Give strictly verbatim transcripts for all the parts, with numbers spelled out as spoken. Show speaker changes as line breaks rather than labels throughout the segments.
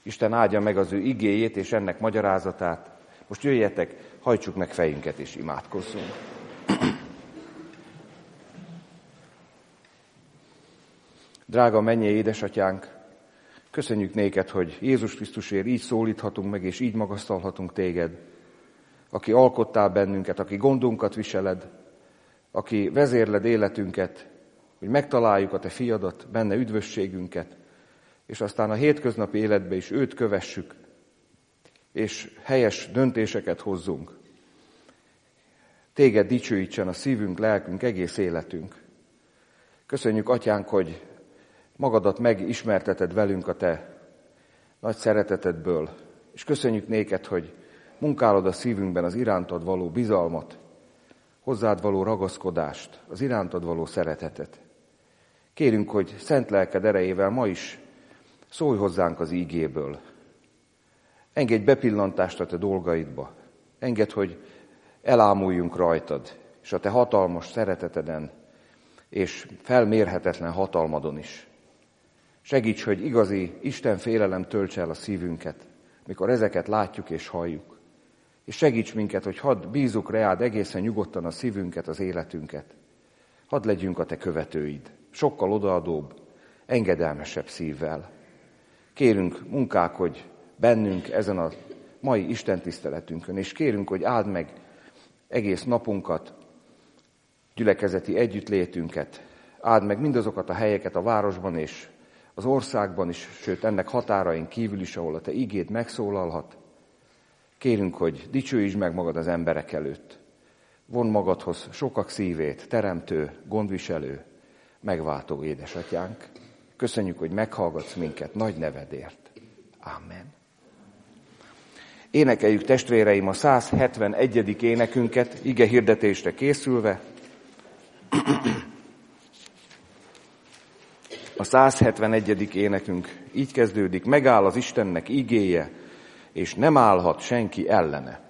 Isten áldja meg az ő igéjét és ennek magyarázatát. Most jöjjetek, hajtsuk meg fejünket és imádkozzunk. Drága mennyei édesatyánk, köszönjük néked, hogy Jézus Krisztusért így szólíthatunk meg, és így magasztalhatunk téged, aki alkottál bennünket, aki gondunkat viseled, aki vezérled életünket, hogy megtaláljuk a te fiadat, benne üdvösségünket, és aztán a hétköznapi életbe is őt kövessük, és helyes döntéseket hozzunk. Téged dicsőítsen a szívünk, lelkünk, egész életünk. Köszönjük, atyánk, hogy magadat megismerteted velünk a te nagy szeretetedből, és köszönjük néked, hogy munkálod a szívünkben az irántad való bizalmat, hozzád való ragaszkodást, az irántad való szeretetet. Kérünk, hogy szent lelked erejével ma is szólj hozzánk az ígéből. Engedj bepillantást a te dolgaidba. Engedd, hogy elámuljunk rajtad, és a te hatalmas szereteteden, és felmérhetetlen hatalmadon is. Segíts, hogy igazi Isten félelem töltse el a szívünket, mikor ezeket látjuk és halljuk. És segíts minket, hogy hadd bízzuk reád egészen nyugodtan a szívünket, az életünket. Hadd legyünk a te követőid, sokkal odaadóbb, engedelmesebb szívvel. Kérünk, munkálkodj bennünk ezen a mai istentiszteletünkön, és kérünk, hogy áld meg egész napunkat, gyülekezeti együttlétünket, áld meg mindazokat a helyeket a városban és az országban is, sőt ennek határain kívül is, ahol a te igéd megszólalhat. Kérünk, hogy dicsőítsd meg magad az emberek előtt. Vondd magadhoz sokak szívét, teremtő, gondviselő, megváltó édesatyánk. Köszönjük, hogy meghallgatsz minket nagy nevedért. Amen. Énekeljük, testvéreim, a száz hetvenegyedik énekünket, ige hirdetésre készülve. A száz hetvenegyedik énekünk így kezdődik: megáll az Istennek igéje, és nem állhat senki ellene.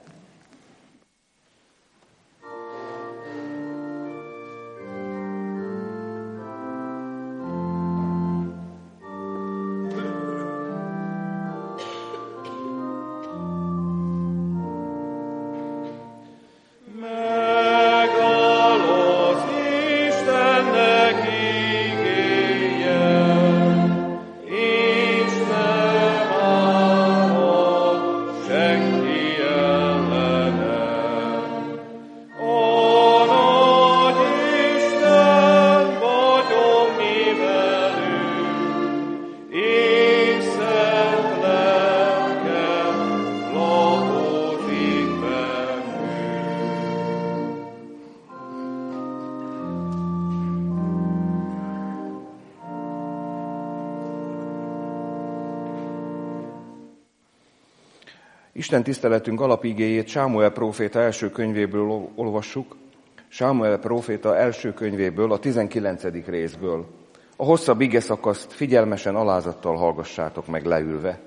Isten tiszteletünk alapigéjét Sámuel próféta első könyvéből olvassuk, Sámuel próféta első könyvéből, a tizenkilencedik részből. A hosszabb igeszakaszt figyelmesen, alázattal hallgassátok meg leülve.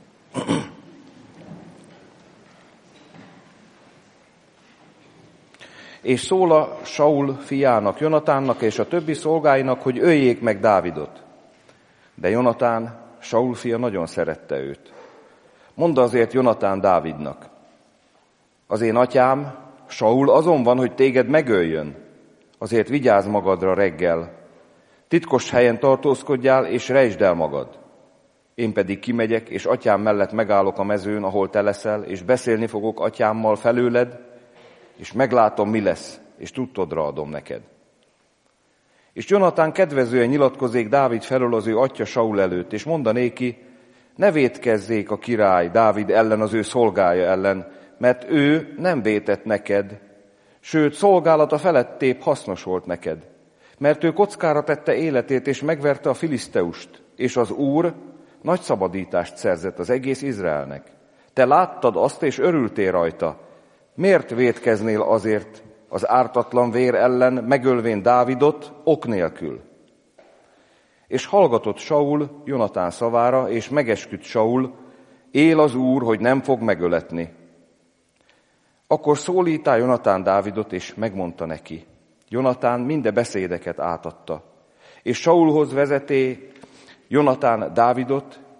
És szól a Saul fiának, Jonatánnak és a többi szolgáinak, hogy öljék meg Dávidot. De Jonatán, Saul fia, nagyon szerette őt. Mondd azért Jonatán Dávidnak: az én atyám, Saul azon van, hogy téged megöljön, azért vigyázz magadra reggel. Titkos helyen tartózkodjál, és rejtsd el magad. Én pedig kimegyek, és atyám mellett megállok a mezőn, ahol te leszel, és beszélni fogok atyámmal felőled, és meglátom, mi lesz, és tudtodra adom neked. És Jonatán kedvezően nyilatkozik Dávid felől az ő atya Saul előtt, és mondanéki: ne vétkezzék a király Dávid ellen, az ő szolgája ellen, mert ő nem vétett neked, sőt, szolgálata felettébb hasznos volt neked. Mert ő kockára tette életét, és megverte a filiszteust, és az Úr nagy szabadítást szerzett az egész Izraelnek. Te láttad azt, és örültél rajta. Miért vétkeznél azért az ártatlan vér ellen, megölvén Dávidot ok nélkül? És hallgatott Saul Jonatán szavára, és megesküdt Saul: él az Úr, hogy nem fog megöletni. Akkor szólítá Jonatán Dávidot, és megmondta neki. Jonatán minden beszédeket átadta. És Saulhoz vezeté Jonatán Dávidot,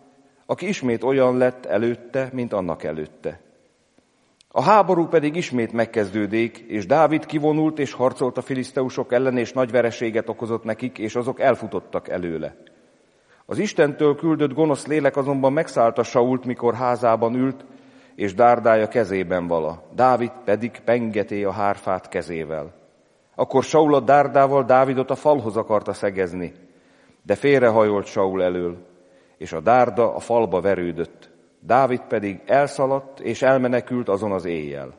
aki ismét olyan lett előtte, mint annak előtte. A háború pedig ismét megkezdődik, és Dávid kivonult és harcolt a filiszteusok ellen, és nagy vereséget okozott nekik, és azok elfutottak előle. Az Istentől küldött gonosz lélek azonban megszállta Sault, mikor házában ült, és dárdája kezében vala. Dávid pedig pengeté a hárfát kezével. Akkor Saul a dárdával Dávidot a falhoz akarta szegezni, de félrehajolt Saul elől, és a dárda a falba verődött. Dávid pedig elszaladt, és elmenekült azon az éjjel.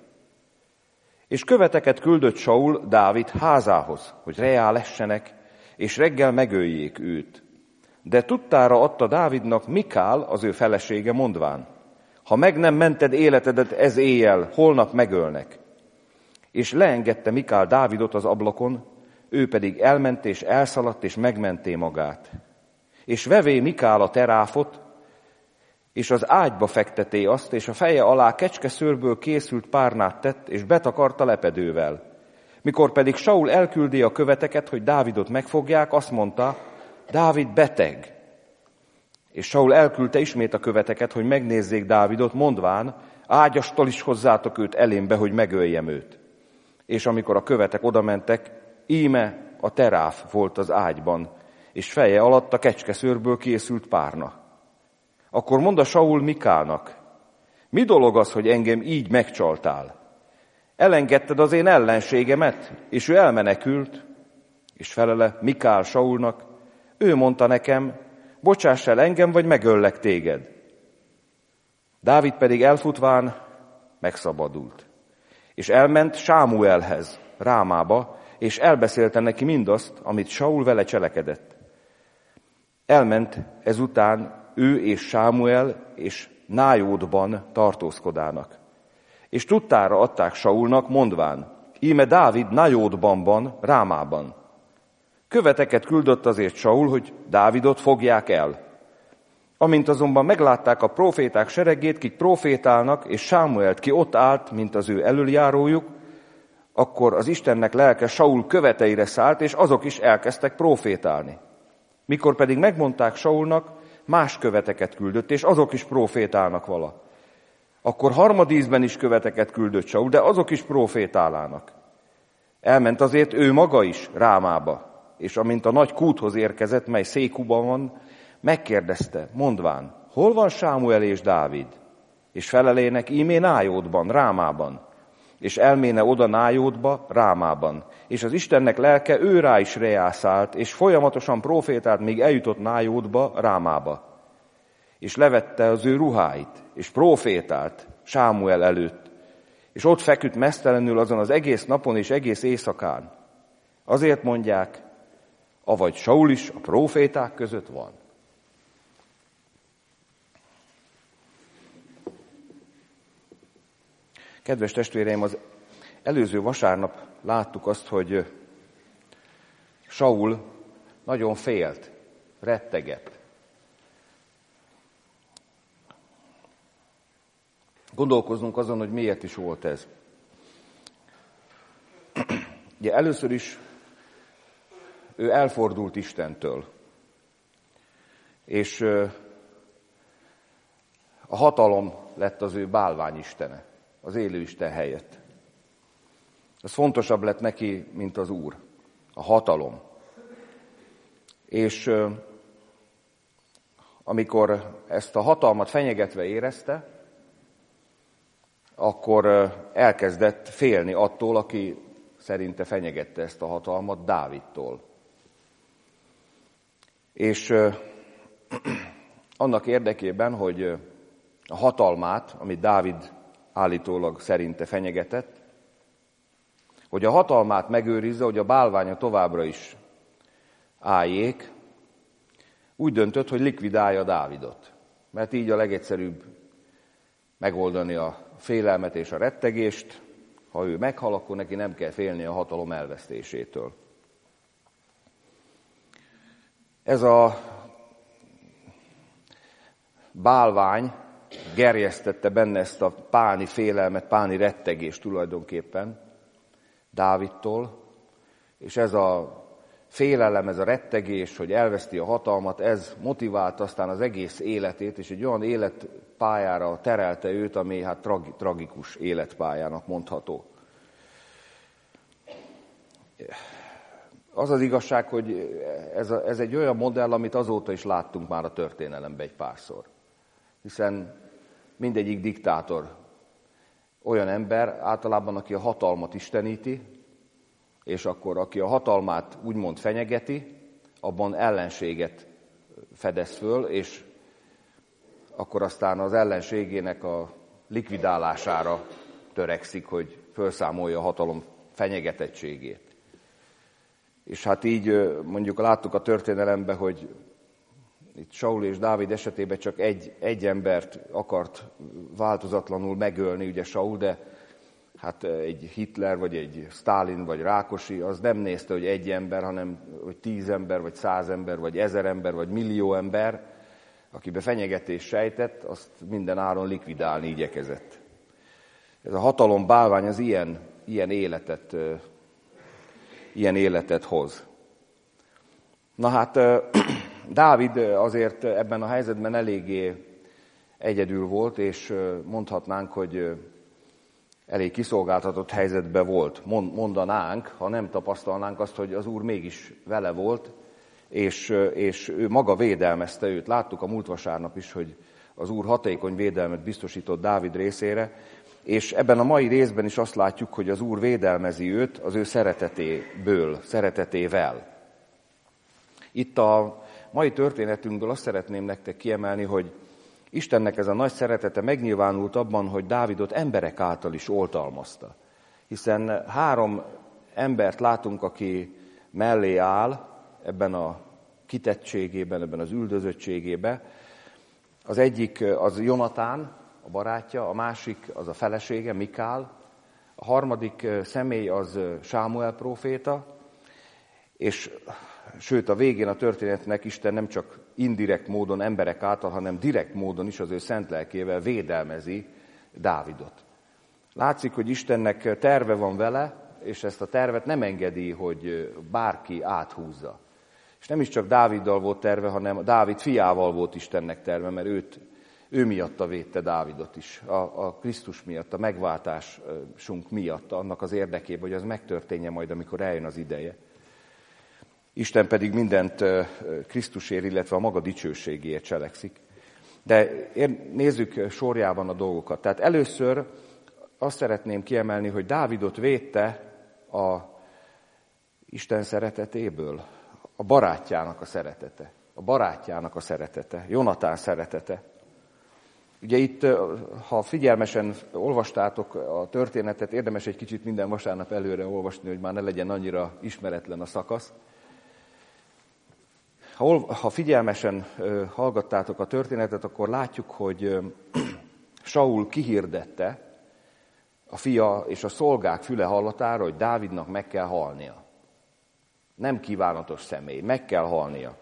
És követeket küldött Saul Dávid házához, hogy reá lessenek, és reggel megöljék őt. De tudtára adta Dávidnak Mikál, az ő felesége, mondván: ha meg nem mented életedet ez éjjel, holnap megölnek. És leengedte Mikál Dávidot az ablakon, ő pedig elment és elszaladt, és megmenté magát. És vevé Mikál a teráfot, és az ágyba fekteté azt, és a feje alá kecskeszőrből készült párnát tett, és betakarta lepedővel. Mikor pedig Saul elküldi a követeket, hogy Dávidot megfogják, azt mondta: Dávid beteg. És Saul elküldte ismét a követeket, hogy megnézzék Dávidot, mondván: ágyastól is hozzátok őt elémbe, hogy megöljem őt. És amikor a követek odamentek, íme a teráf volt az ágyban, és feje alatt a kecskeszőrből készült párna. Akkor mondta Saul Mikálnak: mi dolog az, hogy engem így megcsaltál? Elengedted az én ellenségemet, és ő elmenekült. És felele Mikál Saulnak: ő mondta nekem, bocsáss el engem, vagy megöllek téged. Dávid pedig elfutván megszabadult. És elment Sámuelhez, Rámába, és elbeszélte neki mindazt, amit Saul vele cselekedett. Elment ezután ő és Sámuel és Nájódban tartózkodának. És tudtára adták Saulnak, mondván: íme Dávid Nájódban van, Rámában. Követeket küldött azért Saul, hogy Dávidot fogják el. Amint azonban meglátták a próféták seregét, kik prófétálnak, és Sámuelt, ki ott állt, mint az ő elöljárójuk, akkor az Istennek lelke Saul követeire szállt, és azok is elkezdtek prófétálni. Mikor pedig megmondták Saulnak, más követeket küldött, és azok is prófétálnak vala. Akkor harmadízben is követeket küldött Saul, de azok is prófétálának. Elment azért ő maga is Rámába, és amint a nagy kúthoz érkezett, mely Székuban van, megkérdezte, mondván: hol van Sámuel és Dávid? És felelének: ímé Nájódban, Rámában. És elméne oda Nájódba, Rámában. És az Istennek lelke ő rá is reászált, és folyamatosan profétált, míg eljutott Nájódba, Rámába. És levette az ő ruháit, és profétált Sámuel előtt. És ott feküdt meztelenül azon az egész napon és egész éjszakán. Azért mondják, avagy Saul is a proféták között van. Kedves testvéreim, az előző vasárnap láttuk azt, hogy Saul nagyon félt, rettegett. Gondolkozzunk azon, hogy miért is volt ez. Ugye először is ő elfordult Istentől, és a hatalom lett az ő bálványistene, az élő Isten helyett. Ez fontosabb lett neki, mint az Úr, a hatalom. És amikor ezt a hatalmat fenyegetve érezte, akkor elkezdett félni attól, aki szerinte fenyegette ezt a hatalmat, Dávidtól. És annak érdekében, hogy a hatalmát, amit Dávid állítólag szerinte fenyegetett, hogy a hatalmát megőrizze, hogy a bálványa továbbra is álljék, úgy döntött, hogy likvidálja Dávidot. Mert így a legegyszerűbb megoldani a félelmet és a rettegést. Ha ő meghal, akkor neki nem kell félni a hatalom elvesztésétől. Ez a bálvány gerjesztette benne ezt a páni félelmet, páni rettegést tulajdonképpen Dávidtól, és ez a félelem, ez a rettegés, hogy elveszti a hatalmat, ez motiválta aztán az egész életét, és egy olyan életpályára terelte őt, ami hát tragi, tragikus életpályának mondható. Az az igazság, hogy ez, a, ez egy olyan modell, amit azóta is láttunk már a történelemben egy párszor. Hiszen mindegyik diktátor olyan ember, általában aki a hatalmat isteníti, és akkor aki a hatalmát úgymond fenyegeti, abban ellenséget fedez föl, és akkor aztán az ellenségének a likvidálására törekszik, hogy felszámolja a hatalom fenyegetettségét. És hát így mondjuk láttuk a történelemben, hogy itt Saul és Dávid esetében csak egy, egy embert akart változatlanul megölni, ugye Saul, de hát egy Hitler, vagy egy Sztálin, vagy Rákosi, az nem nézte, hogy egy ember, hanem hogy tíz ember, vagy száz ember, vagy ezer ember, vagy millió ember, akibe fenyegetés sejtett, azt minden áron likvidálni igyekezett. Ez a hatalom bálvány az ilyen, ilyen életet, ilyen életet hoz. Na hát Dávid azért ebben a helyzetben eléggé egyedül volt, és mondhatnánk, hogy elég kiszolgáltatott helyzetben volt. Mondanánk, ha nem tapasztalnánk azt, hogy az Úr mégis vele volt, és, és ő maga védelmezte őt. Láttuk a múlt vasárnap is, hogy az Úr hatékony védelmet biztosított Dávid részére, és ebben a mai részben is azt látjuk, hogy az Úr védelmezi őt az ő szeretetéből, szeretetével. Itt a mai történetünkből azt szeretném nektek kiemelni, hogy Istennek ez a nagy szeretete megnyilvánult abban, hogy Dávidot emberek által is oltalmazta. Hiszen három embert látunk, aki mellé áll ebben a kitettségében, ebben az üldözöttségében. Az egyik az Jonatán, a barátja, a másik az a felesége, Mikál, a harmadik személy az Sámuel próféta, és sőt a végén a történetnek Isten nem csak indirekt módon emberek által, hanem direkt módon is az ő szent lelkével védelmezi Dávidot. Látszik, hogy Istennek terve van vele, és ezt a tervet nem engedi, hogy bárki áthúzza. És nem is csak Dáviddal volt terve, hanem Dávid fiával volt Istennek terve, mert őt, ő miatta védte Dávidot is, a, a Krisztus miatt, a megváltásunk miatt, annak az érdekében, hogy az megtörténje majd, amikor eljön az ideje. Isten pedig mindent Krisztusért, illetve a maga dicsőségéért cselekszik. De nézzük sorjában a dolgokat. Tehát először azt szeretném kiemelni, hogy Dávidot védte a Isten szeretetéből, a barátjának a szeretete, a barátjának a szeretete, Jonatán szeretete. Ugye itt, ha figyelmesen olvastátok a történetet, érdemes egy kicsit minden vasárnap előre olvasni, hogy már ne legyen annyira ismeretlen a szakasz. Ha figyelmesen hallgattátok a történetet, akkor látjuk, hogy Saul kihirdette a fia és a szolgák füle hallatára, hogy Dávidnak meg kell halnia. Nem kívánatos személy, meg kell halnia.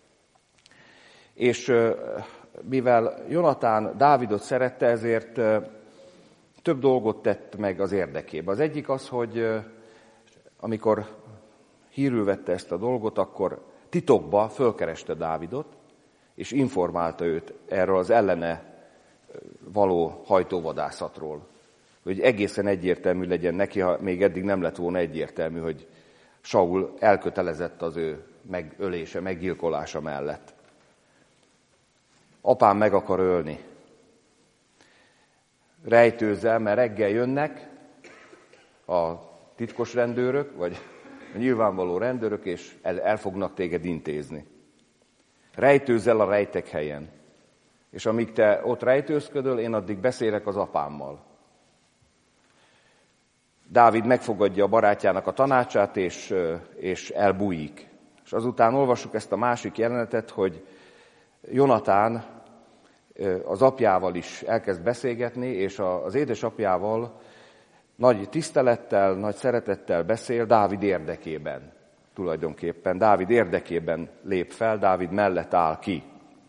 És mivel Jonatán Dávidot szerette, ezért több dolgot tett meg az érdekében. Az egyik az, hogy amikor hírül vette ezt a dolgot, akkor titokba fölkereste Dávidot, és informálta őt erről az ellene való hajtóvadászatról. Hogy egészen egyértelmű legyen neki, ha még eddig nem lett volna egyértelmű, hogy Saul elkötelezett az ő megölése, meggyilkolása mellett. Apám meg akar ölni. Rejtőzzel, mert reggel jönnek a titkos rendőrök, vagy a nyilvánvaló rendőrök, és el, el fognak téged intézni. Rejtőzz el a rejtek helyen. És amíg te ott rejtőzködöl, én addig beszélek az apámmal. Dávid megfogadja a barátjának a tanácsát, és, és elbújik. És azután olvassuk ezt a másik jelenetet, hogy Jonatán az apjával is elkezd beszélgetni, és az édesapjával nagy tisztelettel, nagy szeretettel beszél Dávid érdekében. Tulajdonképpen Dávid érdekében lép fel, Dávid mellett áll ki.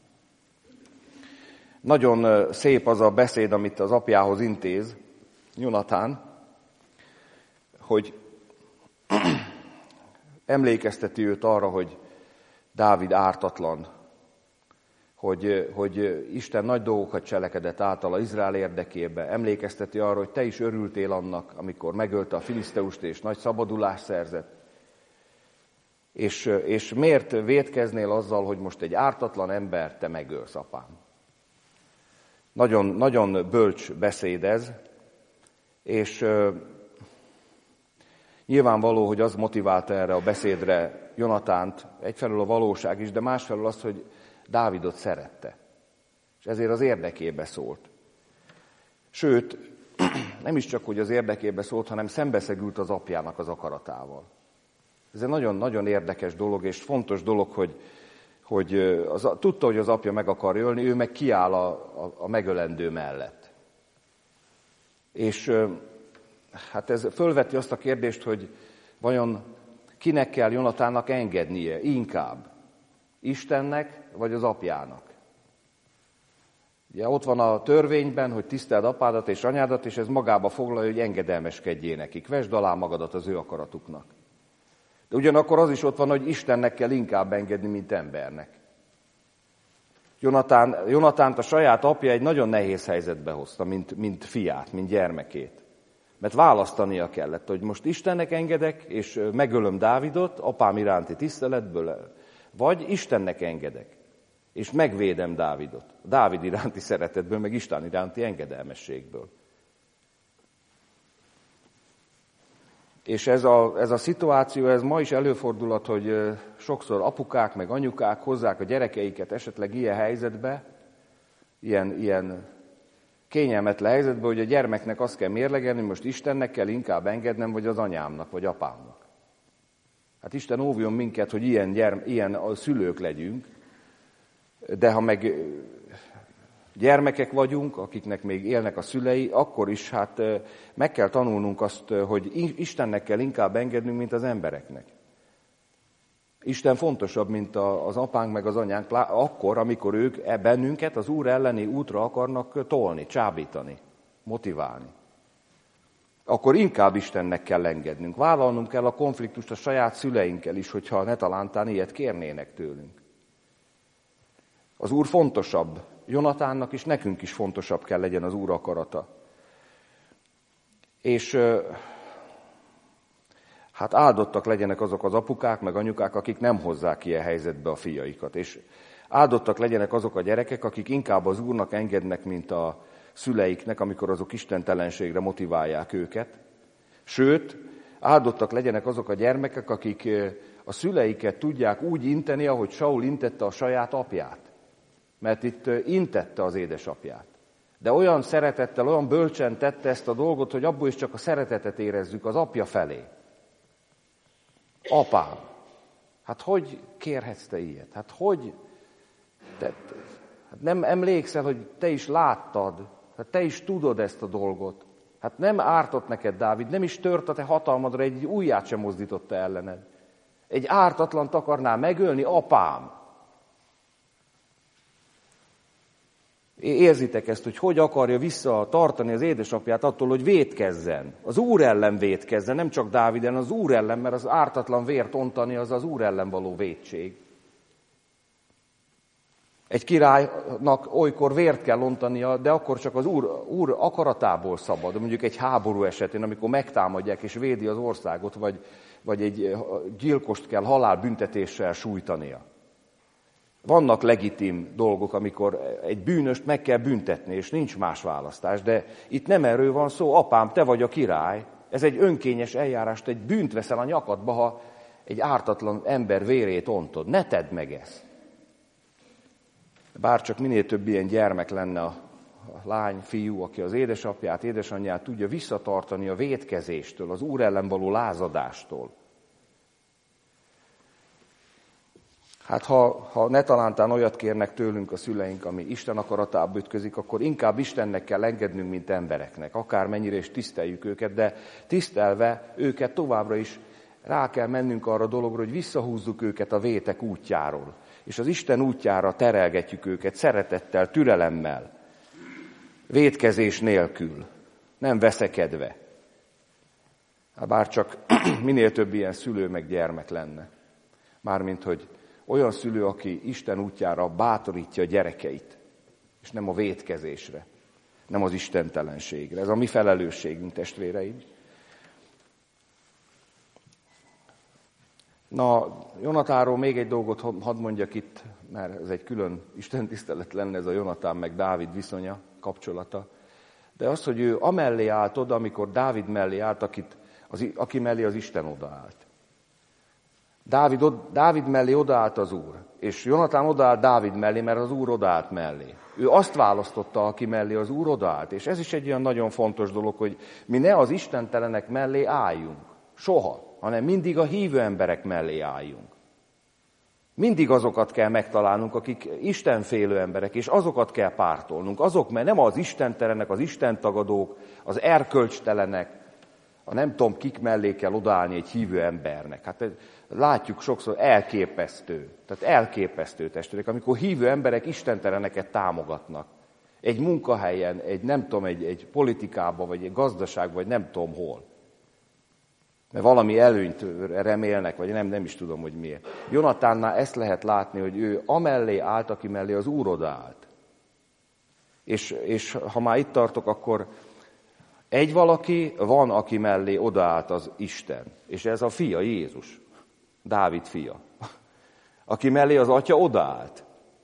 Nagyon szép az a beszéd, amit az apjához intéz Jonatán, hogy emlékezteti őt arra, hogy Dávid ártatlan, hogy, hogy Isten nagy dolgokat cselekedett általa Izrael érdekébe. Emlékezteti arra, hogy te is örültél annak, amikor megölte a filiszteust és nagy szabadulást szerzett. És, és miért vétkeznél azzal, hogy most egy ártatlan ember te megölsz, apám? Nagyon, nagyon bölcs beszéd ez, és uh, nyilvánvaló, hogy az motiválta erre a beszédre Jonatánt, egyfelől a valóság is, de másfelől az, hogy Dávidot szerette, és ezért az érdekébe szólt. Sőt, nem is csak, hogy az érdekébe szólt, hanem szembeszegült az apjának az akaratával. Ez egy nagyon-nagyon érdekes dolog, és fontos dolog, hogy, hogy az, tudta, hogy az apja meg akar ölni, ő meg kiáll a, a, a megölendő mellett. És hát ez fölveti azt a kérdést, hogy vajon kinek kell Jonatánnak engednie inkább? Istennek, vagy az apjának? Ugye ott van a törvényben, hogy tiszteld apádat és anyádat, és ez magába foglalja, hogy engedelmeskedjél nekik. Vesd alá magadat az ő akaratuknak. De ugyanakkor az is ott van, hogy Istennek kell inkább engedni, mint embernek. Jonatán, Jonatánt a saját apja egy nagyon nehéz helyzetbe hozta, mint, mint fiát, mint gyermekét. Mert választania kellett, hogy most Istennek engedek, és megölöm Dávidot, apám iránti tiszteletből, vagy Istennek engedek, és megvédem Dávidot. Dávid iránti szeretetből, meg Isten iránti engedelmességből. És ez a, ez a szituáció, ez ma is előfordulhat, hogy sokszor apukák, meg anyukák hozzák a gyerekeiket esetleg ilyen helyzetbe, ilyen, ilyen kényelmetlen helyzetbe, hogy a gyermeknek azt kell mérlegelni, hogy most Istennek kell inkább engednem, vagy az anyámnak, vagy apámnak. Hát Isten óvjon minket, hogy ilyen, gyerm, ilyen szülők legyünk, de ha meg gyermekek vagyunk, akiknek még élnek a szülei, akkor is hát meg kell tanulnunk azt, hogy Istennek kell inkább engednünk, mint az embereknek. Isten fontosabb, mint az apánk meg az anyánk, akkor, amikor ők bennünket az Úr elleni útra akarnak tolni, csábítani, motiválni. Akkor inkább Istennek kell engednünk. Vállalnunk kell a konfliktust a saját szüleinkkel is, hogyha ne talántán ilyet kérnének tőlünk. Az Úr fontosabb. Jonatánnak is, nekünk is fontosabb kell legyen az Úr akarata. És hát áldottak legyenek azok az apukák, meg anyukák, akik nem hozzák ilyen helyzetbe a fiaikat. És áldottak legyenek azok a gyerekek, akik inkább az Úrnak engednek, mint a szüleiknek, amikor azok istentelenségre motiválják őket. Sőt, áldottak legyenek azok a gyermekek, akik a szüleiket tudják úgy inteni, ahogy Saul intette a saját apját. Mert itt intette az édesapját. De olyan szeretettel, olyan bölcsen tette ezt a dolgot, hogy abból is csak a szeretetet érezzük az apja felé. Apám, hát hogy kérhetsz te ilyet? Hát hogy? Te, hát nem emlékszel, hogy te is láttad, hát te is tudod ezt a dolgot. Hát nem ártott neked Dávid, nem is tört a te hatalmadra, egy ujját sem mozdította ellened. Egy ártatlant akarná megölni, apám. Érzitek ezt, hogy hogy akarja visszatartani az édesapját attól, hogy vétkezzen. Az Úr ellen vétkezzen, nem csak Dávid ellen, az Úr ellen, mert az ártatlan vért ontani, az az Úr ellen való vétség. Egy királynak olykor vért kell ontania, de akkor csak az úr, úr akaratából szabad. Mondjuk egy háború esetén, amikor megtámadják és védi az országot, vagy, vagy egy gyilkost kell halálbüntetéssel sújtania. Vannak legitim dolgok, amikor egy bűnöst meg kell büntetni, és nincs más választás, de itt nem erről van szó. Apám, te vagy a király. Ez egy önkényes eljárást, egy bűnt veszel a nyakadba, ha egy ártatlan ember vérét ontod. Ne tedd meg ezt. Bárcsak minél több ilyen gyermek lenne a lány, fiú, aki az édesapját, édesanyját tudja visszatartani a vétkezéstől, az Úr ellen való lázadástól. Hát ha, ha ne talántán olyat kérnek tőlünk a szüleink, ami Isten akaratába ütközik, akkor inkább Istennek kell engednünk, mint embereknek. Akármennyire is tiszteljük őket, de tisztelve őket továbbra is rá kell mennünk arra a dologra, hogy visszahúzzuk őket a vétek útjáról. És az Isten útjára terelgetjük őket szeretettel, türelemmel, vétkezés nélkül, nem veszekedve. Bár csak minél több ilyen szülő meg gyermek lenne. Mármint, hogy olyan szülő, aki Isten útjára bátorítja a gyerekeit, és nem a vétkezésre, nem az istentelenségre. Ez a mi felelősségünk, testvéreim. Na, Jonatánról még egy dolgot hadd mondjak itt, mert ez egy külön istentisztelet lenne, ez a Jonatán meg Dávid viszonya, kapcsolata. De az, hogy ő amellé állt oda, amikor Dávid mellé állt, akit, az, aki mellé az Isten odaállt. Dávid, Dávid mellé odaállt az Úr, és Jonatán odaállt Dávid mellé, mert az Úr odaállt mellé. Ő azt választotta, aki mellé az Úr odaállt, és ez is egy olyan nagyon fontos dolog, hogy mi ne az istentelenek mellé álljunk, soha, hanem mindig a hívő emberek mellé álljunk. Mindig azokat kell megtalálnunk, akik istenfélő emberek, és azokat kell pártolnunk. Azok, mert nem az istentelenek, az istentagadók, az erkölcstelenek, a nem tudom, kik mellé kell odaállni egy hívő embernek. Hát látjuk sokszor, elképesztő. Tehát elképesztő, testvérek, amikor hívő emberek istenteleneket támogatnak. Egy munkahelyen, egy nem tudom, egy, egy politikában, vagy egy gazdaságban, vagy nem tudom hol. Mert valami előnyt remélnek, vagy nem, nem is tudom, hogy miért. Jonatánnál ezt lehet látni, hogy ő amellé állt, aki mellé az Úr odaállt. És, és ha már itt tartok, akkor egy valaki van, aki mellé odaállt az Isten. És ez a fia, Jézus. Dávid fia. Aki mellé az atya odaállt.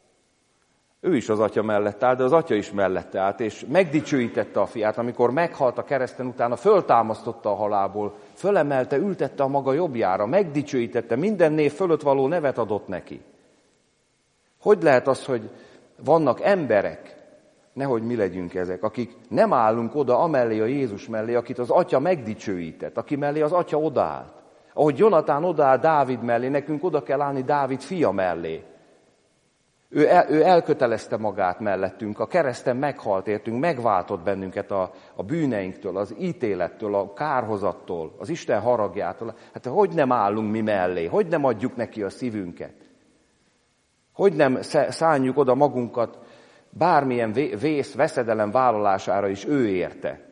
Ő is az atya mellett állt, de az atya is mellette állt, és megdicsőítette a fiát, amikor meghalt a kereszten, utána föltámasztotta a halálból, fölemelte, ültette a maga jobbjára, megdicsőítette, minden név fölött való nevet adott neki. Hogy lehet az, hogy vannak emberek, nehogy mi legyünk ezek, akik nem állunk oda amellé a Jézus mellé, akit az atya megdicsőített, aki mellé az atya odaállt. Ahogy Jonatán odaáll Dávid mellé, nekünk oda kell állni Dávid fia mellé. Ő, el, ő elkötelezte magát mellettünk, a kereszten meghalt értünk, megváltott bennünket a, a bűneinktől, az ítélettől, a kárhozattól, az Isten haragjától. Hát hogy nem állunk mi mellé? Hogy nem adjuk neki a szívünket? Hogy nem szálljuk oda magunkat bármilyen vész, veszedelem vállalására is ő érte?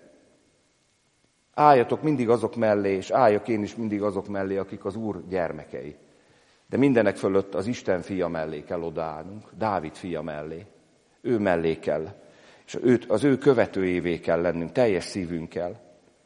Álljatok mindig azok mellé, és álljak én is mindig azok mellé, akik az Úr gyermekei. De mindenek fölött az Isten fia mellé kell odaállnunk, Dávid fia mellé. Ő mellé kell. És őt, az ő követőjévé kell lennünk, teljes szívünkkel.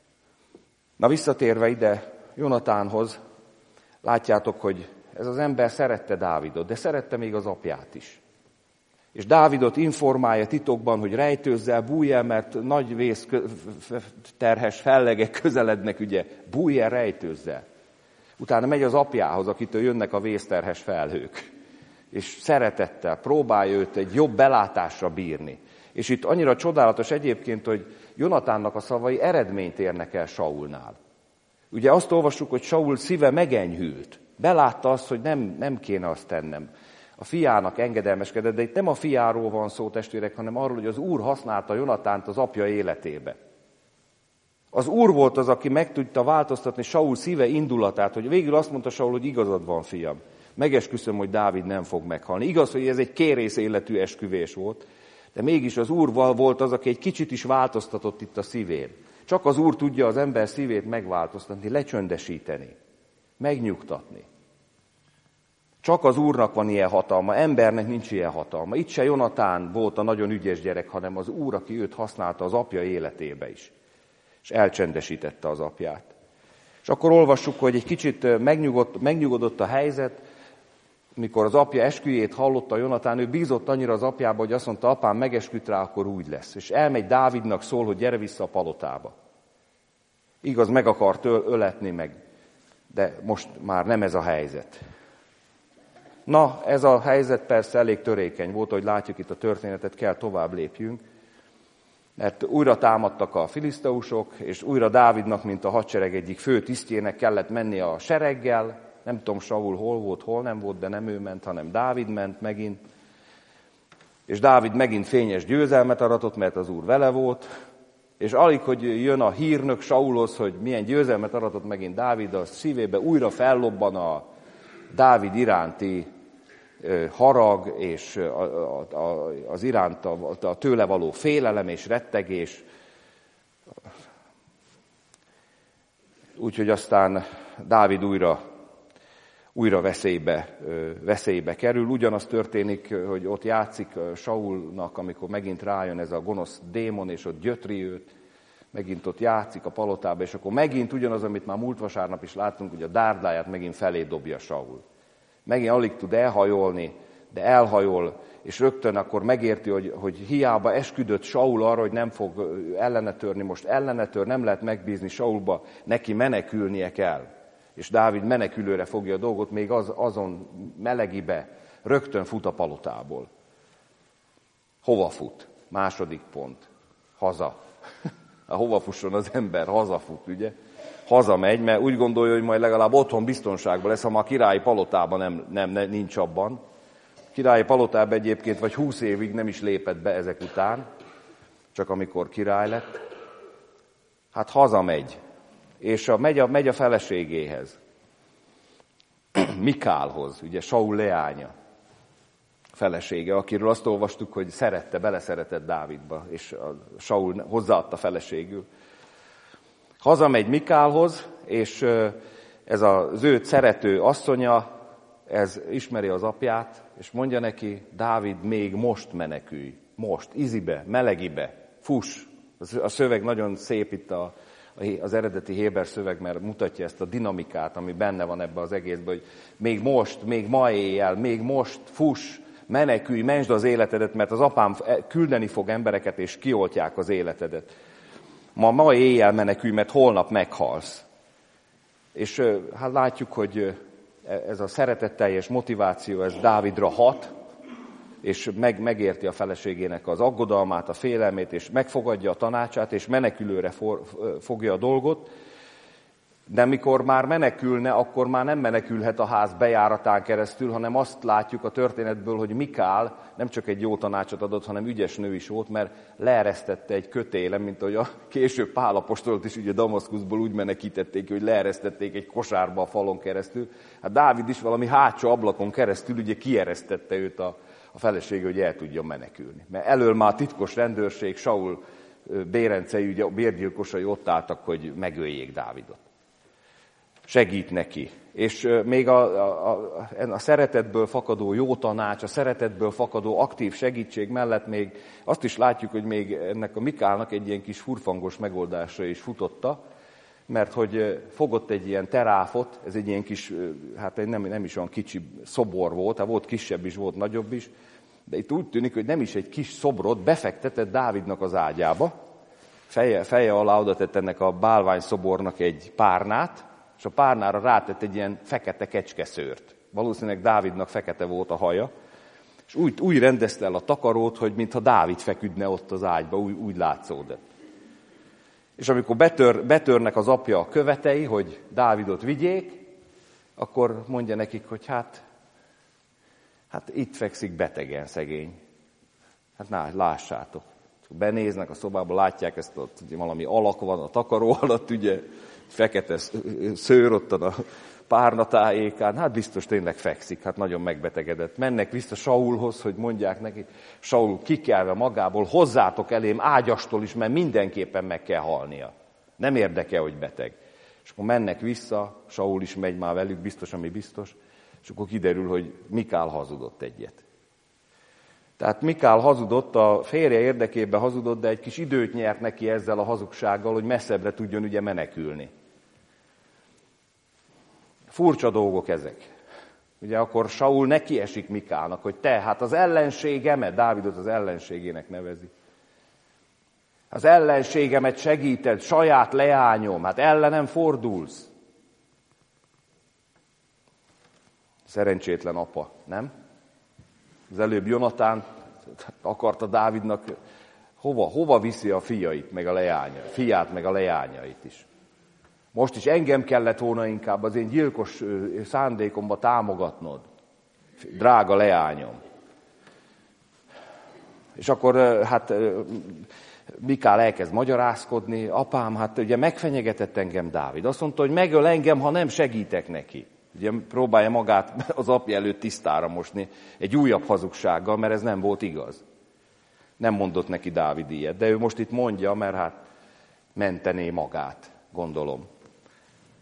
Na visszatérve ide Jonatánhoz, látjátok, hogy ez az ember szerette Dávidot, de szerette még az apját is. És Dávidot informálja titokban, hogy rejtőzz el, bújj el, mert nagy vész terhes fellegek közelednek, ugye, bújj el, rejtőzz el. Utána megy az apjához, akitől jönnek a vészterhes felhők. És szeretettel próbálja őt egy jobb belátásra bírni. És itt annyira csodálatos egyébként, hogy Jonatánnak a szavai eredményt érnek el Saulnál. Ugye azt olvassuk, hogy Saul szíve megenyhült. Belátta azt, hogy nem, nem kéne azt tennem. A fiának engedelmeskedett, de itt nem a fiáról van szó, testvérek, hanem arról, hogy az Úr használta Jonatánt az apja életébe. Az Úr volt az, aki meg tudta változtatni Saul szíve indulatát, hogy végül azt mondta Saul, hogy igazad van, fiam. Megesküszöm, hogy Dávid nem fog meghalni. Igaz, hogy ez egy kérész életű esküvés volt, de mégis az Úr volt az, aki egy kicsit is változtatott itt a szívén. Csak az Úr tudja az ember szívét megváltoztatni, lecsöndesíteni, megnyugtatni. Csak az Úrnak van ilyen hatalma, embernek nincs ilyen hatalma. Itt se Jonatán volt a nagyon ügyes gyerek, hanem az Úr, aki őt használta az apja életébe is. És elcsendesítette az apját. És akkor olvassuk, hogy egy kicsit megnyugodt, megnyugodott a helyzet, mikor az apja esküjét hallotta Jonatán, ő bízott annyira az apjába, hogy azt mondta, apám megesküdt rá, akkor úgy lesz. És elmegy Dávidnak, szól, hogy gyere vissza a palotába. Igaz, meg akart öletni meg, de most már nem ez a helyzet. Na, ez a helyzet persze elég törékeny volt, hogy látjuk itt a történetet, kell tovább lépjünk. Mert újra támadtak a filiszteusok, és újra Dávidnak, mint a hadsereg egyik fő tisztjének kellett menni a sereggel. Nem tudom, Saul hol volt, hol nem volt, de nem ő ment, hanem Dávid ment megint. És Dávid megint fényes győzelmet aratott, mert az Úr vele volt. És alig, hogy jön a hírnök Saulhoz, hogy milyen győzelmet aratott megint Dávid, a szívébe újra fellobban a Dávid iránti harag, és az iránt a tőle való félelem és rettegés. Úgyhogy aztán Dávid újra, újra veszélybe, veszélybe kerül. Ugyanaz történik, hogy ott játszik Saulnak, amikor megint rájön ez a gonosz démon, és ott gyötri őt, megint ott játszik a palotába, és akkor megint ugyanaz, amit már múlt vasárnap is láttunk, hogy a dárdáját megint felé dobja Saul. Megint alig tud elhajolni, de elhajol, és rögtön akkor megérti, hogy, hogy hiába esküdött Saul arra, hogy nem fog ellene törni, most ellene tör, nem lehet megbízni Saulba, neki menekülnie kell. És Dávid menekülőre fogja a dolgot, még az, azon melegibe rögtön fut a palotából. Hova fut? Második pont. Haza. Ha hova fusson az ember? Hazafut, ugye? Hazamegy, mert úgy gondolja, hogy majd legalább otthon biztonságban lesz, ha már a királyi palotában nem, nem, nem, nincs abban. A királyi palotában egyébként vagy húsz évig nem is lépett be ezek után, csak amikor király lett. Hát hazamegy, és a, megy, a, megy a feleségéhez, Mikálhoz, ugye Saul leánya felesége, akiről azt olvastuk, hogy szerette, beleszeretett Dávidba, és a Saul hozzáadta feleségül. Hazamegy Mikálhoz, és ez az őt szerető asszonya, ez ismeri az apját, és mondja neki, Dávid, még most menekülj, most, izibe, melegibe, fuss. A szöveg nagyon szép itt a, az eredeti héber szöveg, mert mutatja ezt a dinamikát, ami benne van ebben az egészben, hogy még most, még ma éjjel, még most fuss, menekülj, mentsd az életedet, mert az apám küldeni fog embereket, és kioltják az életedet. Ma, ma éjjel menekülj, mert holnap meghalsz. És hát látjuk, hogy ez a szeretetteljes motiváció, ez Dávidra hat, és meg, megérti a feleségének az aggodalmát, a félelmét, és megfogadja a tanácsát, és menekülőre for, fogja a dolgot. De mikor már menekülne, akkor már nem menekülhet a ház bejáratán keresztül, hanem azt látjuk a történetből, hogy Mikál nem csak egy jó tanácsot adott, hanem ügyes nő is volt, mert leeresztette egy kötélem, mint ahogy a később Pál apostolt is ugye Damaszkuszból úgy menekítették, hogy leeresztették egy kosárba a falon keresztül. Hát Dávid is valami hátsó ablakon keresztül ugye kieresztette őt a, a felesége, hogy el tudjon menekülni. Mert elől már titkos rendőrség, Saul bérencei, ugye a bérgyilkosai ott álltak, hogy megöljék Dávidot. Segít neki. És még a, a, a, a szeretetből fakadó jó tanács, a szeretetből fakadó aktív segítség mellett még azt is látjuk, hogy még ennek a Mikálnak egy ilyen kis furfangos megoldásra is futotta, mert hogy fogott egy ilyen teráfot, ez egy ilyen kis, hát nem, nem is olyan kicsi szobor volt, hát volt kisebb is, volt nagyobb is, de itt úgy tűnik, hogy nem is egy kis szobrot befektetett Dávidnak az ágyába, feje, feje alá oda tett ennek a bálványszobornak egy párnát, és a párnára rátett egy ilyen fekete kecskeszőrt. Valószínűleg Dávidnak fekete volt a haja, és úgy, úgy rendezte el a takarót, hogy mintha Dávid feküdne ott az ágyba, úgy, úgy látszódott. És amikor betör, betörnek az apja a követei, hogy Dávidot vigyék, akkor mondja nekik, hogy hát, hát itt fekszik betegen szegény. Hát na, lássátok. Benéznek a szobába, látják ezt, ott valami alak van a takaró alatt, ugye, fekete szőr ott a párnatájékán, hát biztos tényleg fekszik, hát nagyon megbetegedett. Mennek vissza Saulhoz, hogy mondják neki, Saul kikelve magából, hozzátok elém ágyastól is, mert mindenképpen meg kell halnia. Nem érdekel, hogy beteg. És akkor mennek vissza, Saul is megy már velük, biztos, ami biztos, és akkor kiderül, hogy Mikál hazudott egyet. Tehát Mikál hazudott, a férje érdekében hazudott, de egy kis időt nyert neki ezzel a hazugsággal, hogy messzebbre tudjon ugye menekülni. Furcsa dolgok ezek. Ugye akkor Saul neki esik Mikálnak, hogy te, hát az ellenségemet, Dávidot az ellenségének nevezi. Az ellenségemet segíted, saját leányom, hát ellenem fordulsz. Szerencsétlen apa, nem? Az előbb Jonatán akarta Dávidnak, hova, hova viszi a fiait, meg a leányait, fiát, meg a leányait is. Most is engem kellett volna inkább az én gyilkos szándékomba támogatnod, drága leányom. És akkor hát Mikál elkezd magyarázkodni, apám, hát ugye megfenyegetett engem Dávid. Azt mondta, hogy megöl engem, ha nem segítek neki. Ugye próbálja magát az apja előtt tisztára mosni egy újabb hazugsággal, mert ez nem volt igaz. Nem mondott neki Dávid ilyet, de ő most itt mondja, mert hát mentené magát, gondolom.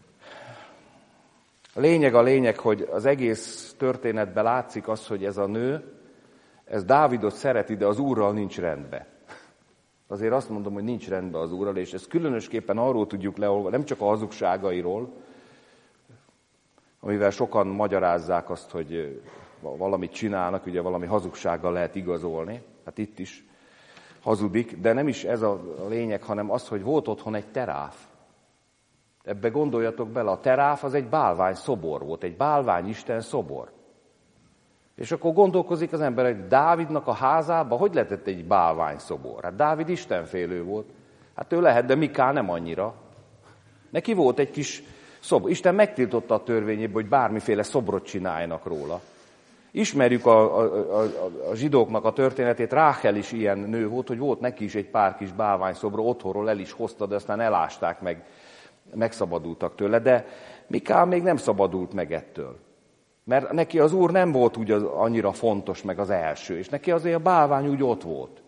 A lényeg a lényeg, hogy az egész történetben látszik az, hogy ez a nő, ez Dávidot szereti, de az Úrral nincs rendben. Azért azt mondom, hogy nincs rendben az Úrral, és ezt különösképpen arról tudjuk leolvasni, nem csak a hazugságairól, amivel sokan magyarázzák azt, hogy valamit csinálnak, ugye valami hazugsággal lehet igazolni, hát itt is hazudik, de nem is ez a lényeg, hanem az, hogy volt otthon egy teráf. Ebbe gondoljatok bele, a teráf az egy bálvány szobor volt, egy bálvány Isten szobor. És akkor gondolkozik az ember, hogy Dávidnak a házában hogy lehetett egy bálvány szobor? Hát Dávid istenfélő volt. Hát ő lehet, de Mikál nem annyira. Neki volt egy kis szobor. Isten megtiltotta a törvényében, hogy bármiféle szobrot csináljanak róla. Ismerjük a, a, a, a zsidóknak a történetét, Ráhel is ilyen nő volt, hogy volt neki is egy pár kis bálványszobra, otthonról el is hozta, de aztán elásták meg, megszabadultak tőle. De Mikál még nem szabadult meg ettől. Mert neki az Úr nem volt úgy az, annyira fontos, meg az első, és neki azért a bálvány úgy ott volt.